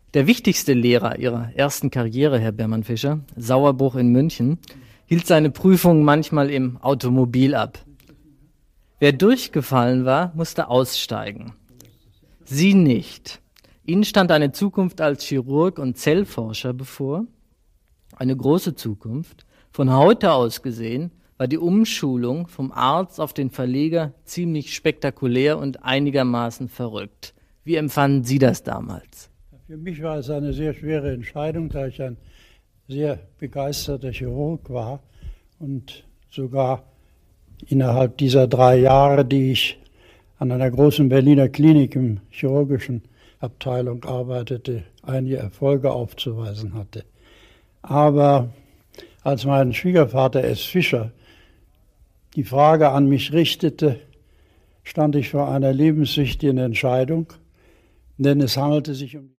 Der wichtigste Lehrer Ihrer ersten Karriere, Herr Bermann-Fischer, Sauerbruch in München, hielt seine Prüfungen manchmal im Automobil ab. Wer durchgefallen war, musste aussteigen. Sie nicht. Ihnen stand eine Zukunft als Chirurg und Zellforscher bevor. Eine große Zukunft. Von heute aus gesehen war die Umschulung vom Arzt auf den Verleger ziemlich spektakulär und einigermaßen verrückt. Wie empfanden Sie das damals? Für mich war es eine sehr schwere Entscheidung, da ich ein sehr begeisterter Chirurg war und sogar innerhalb dieser 3 Jahre, die ich an einer großen Berliner Klinik im chirurgischen Abteilung arbeitete, einige Erfolge aufzuweisen hatte. Aber als mein Schwiegervater S. Fischer die Frage an mich richtete, stand ich vor einer lebenswichtigen Entscheidung, denn es handelte sich um